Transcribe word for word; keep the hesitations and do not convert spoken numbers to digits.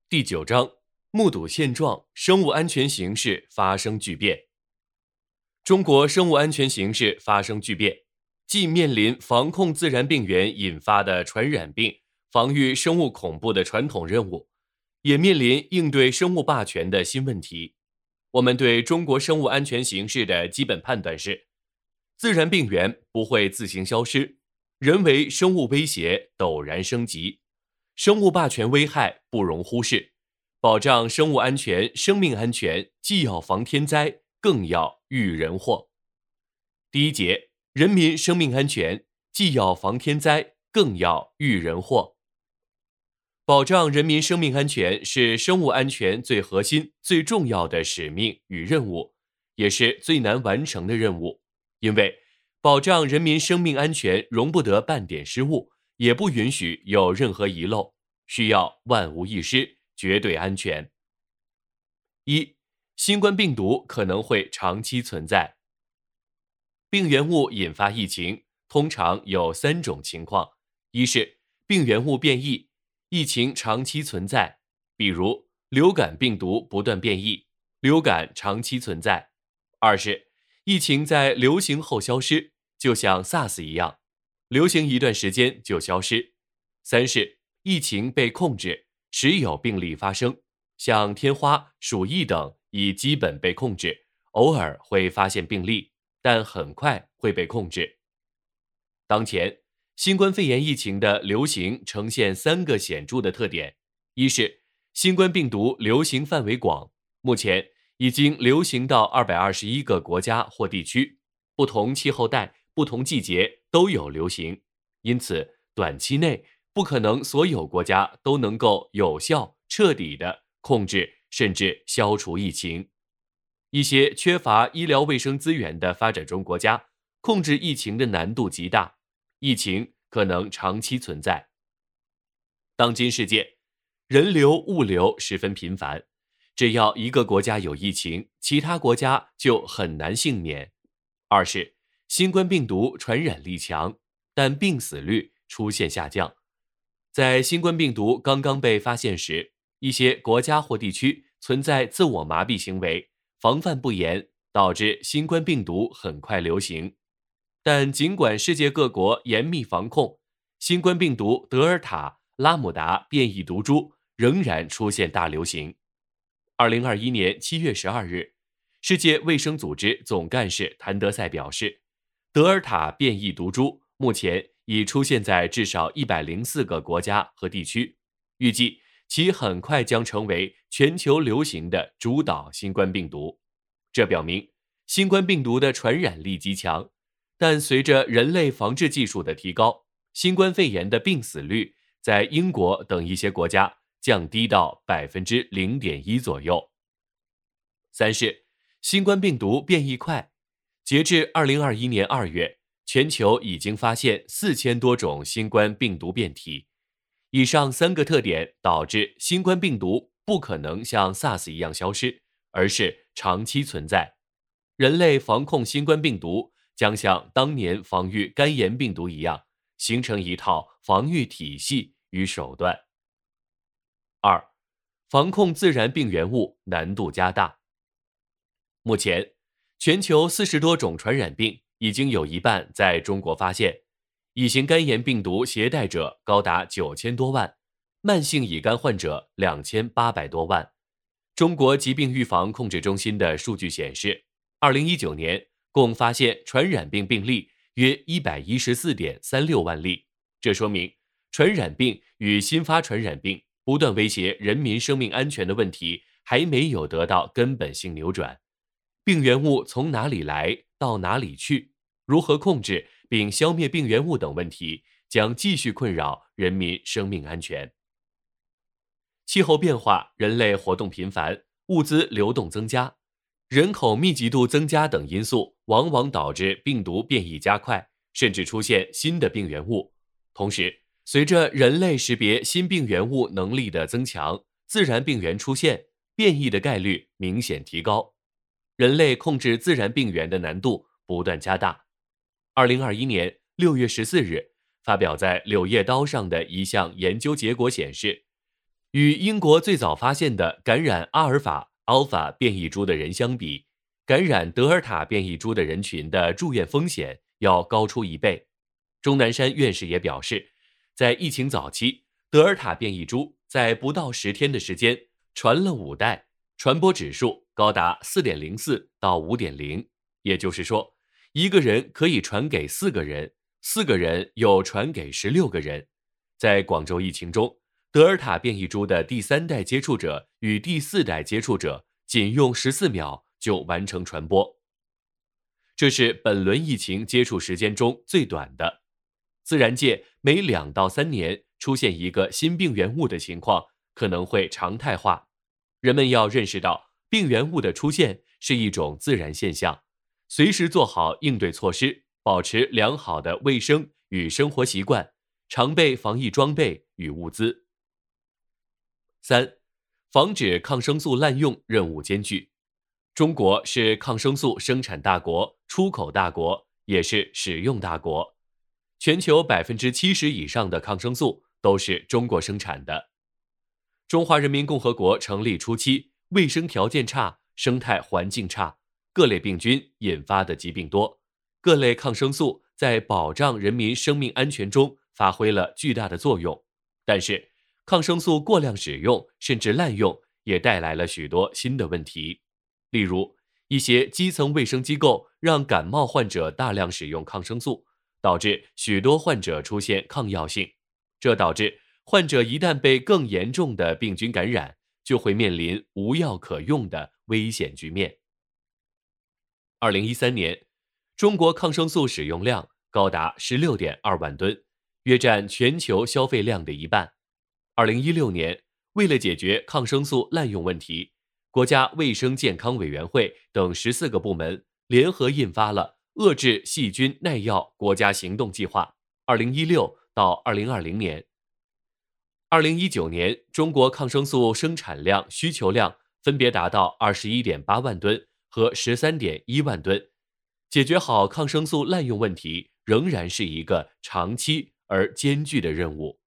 第九章，目睹现状，生物安全形势发生巨变。中国生物安全形势发生巨变，既面临防控自然病原引发的传染病、防御生物恐怖的传统任务，也面临应对生物霸权的新问题。我们对中国生物安全形势的基本判断是：自然病原不会自行消失，人为生物威胁陡然升级，生物霸权危害不容忽视。保障生物安全、生命安全，既要防天灾，更要御人祸。第一节，人民生命安全，既要防天灾，更要御人祸。保障人民生命安全是生物安全最核心、最重要的使命与任务，也是最难完成的任务。因为保障人民生命安全容不得半点失误，也不允许有任何遗漏，需要万无一失，绝对安全。一、新冠病毒可能会长期存在。病原物引发疫情通常有三种情况：一是病原物变异，疫情长期存在，比如流感病毒不断变异，流感长期存在；二是疫情在流行后消失，就像 SARS 一样，流行一段时间就消失；三是疫情被控制，时有病例发生，像天花、鼠疫等已基本被控制，偶尔会发现病例，但很快会被控制。当前，新冠肺炎疫情的流行呈现三个显著的特点：一是新冠病毒流行范围广，目前已经流行到二百二十一个国家或地区，不同气候带、不同季节都有流行，因此短期内不可能所有国家都能够有效、彻底地控制甚至消除疫情。一些缺乏医疗卫生资源的发展中国家，控制疫情的难度极大，疫情可能长期存在。当今世界，人流、物流十分频繁，只要一个国家有疫情，其他国家就很难幸免。二是新冠病毒传染力强，但病死率出现下降。在新冠病毒刚刚被发现时，一些国家或地区存在自我麻痹行为，防范不严，导致新冠病毒很快流行。但尽管世界各国严密防控，新冠病毒德尔塔、拉姆达变异毒株仍然出现大流行。二零二一年七月十二日，世界卫生组织总干事谭德赛表示，德尔塔变异毒株目前已出现在至少一百零四个国家和地区，预计其很快将成为全球流行的主导新冠病毒。这表明新冠病毒的传染力极强，但随着人类防治技术的提高，新冠肺炎的病死率在英国等一些国家降低到 百分之零点一 左右。三是新冠病毒变异快，截至二零二一年二月，全球已经发现四千多种新冠病毒变体。以上三个特点导致新冠病毒不可能像 SARS 一样消失，而是长期存在。人类防控新冠病毒将像当年防御肝炎病毒一样，形成一套防御体系与手段。二、防控自然病原物难度加大。目前，全球四十多种传染病已经有一半在中国发现，乙型肝炎病毒携带者高达九千多万，慢性乙肝患者两千八百多万。中国疾病预防控制中心的数据显示，二零一九年共发现传染病病例约 一百一十四点三六万例，这说明传染病与新发传染病不断威胁人民生命安全的问题还没有得到根本性扭转。病原物从哪里来到哪里去，如何控制并消灭病原物等问题将继续困扰人民生命安全。气候变化、人类活动频繁、物资流动增加、人口密集度增加等因素，往往导致病毒变异加快，甚至出现新的病原物。同时，随着人类识别新病原物能力的增强，自然病原出现，变异的概率明显提高。人类控制自然病原的难度不断加大。二零二一年六月十四日，发表在《柳叶刀》上的一项研究结果显示， 与英国最早发现的感染阿尔法 Alpha 变异株的人相比，感染德尔塔变异株的人群的住院风险要高出一倍。钟南山院士也表示，在疫情早期，德尔塔变异株在不到十天的时间传了五代，传播指数高达 四点零四 到 五点零， 也就是说，一个人可以传给四个人，四个人又传给十六个人。在广州疫情中，德尔塔变异株的第三代接触者与第四代接触者仅用十四秒就完成传播，这是本轮疫情接触时间中最短的。自然界每两到三年出现一个新病原物的情况可能会常态化，人们要认识到病原物的出现是一种自然现象，随时做好应对措施，保持良好的卫生与生活习惯，常备防疫装备与物资。三、防止抗生素滥用任务艰巨。中国是抗生素生产大国、出口大国，也是使用大国。全球 百分之七十 以上的抗生素都是中国生产的。中华人民共和国成立初期，卫生条件差，生态环境差，各类病菌引发的疾病多，各类抗生素在保障人民生命安全中发挥了巨大的作用。但是，抗生素过量使用甚至滥用也带来了许多新的问题。例如，一些基层卫生机构让感冒患者大量使用抗生素，导致许多患者出现抗药性，这导致患者一旦被更严重的病菌感染，就会面临无药可用的危险局面。二零一三年，中国抗生素使用量高达 十六点二万吨，约占全球消费量的一半。二零一六年，为了解决抗生素滥用问题，国家卫生健康委员会等十四个部门联合印发了《遏制细菌耐药国家行动计划》二零一六到二零二零年。二零一九年，中国抗生素生产量、需求量分别达到 二十一点八万吨和 十三点一万吨。解决好抗生素滥用问题，仍然是一个长期而艰巨的任务。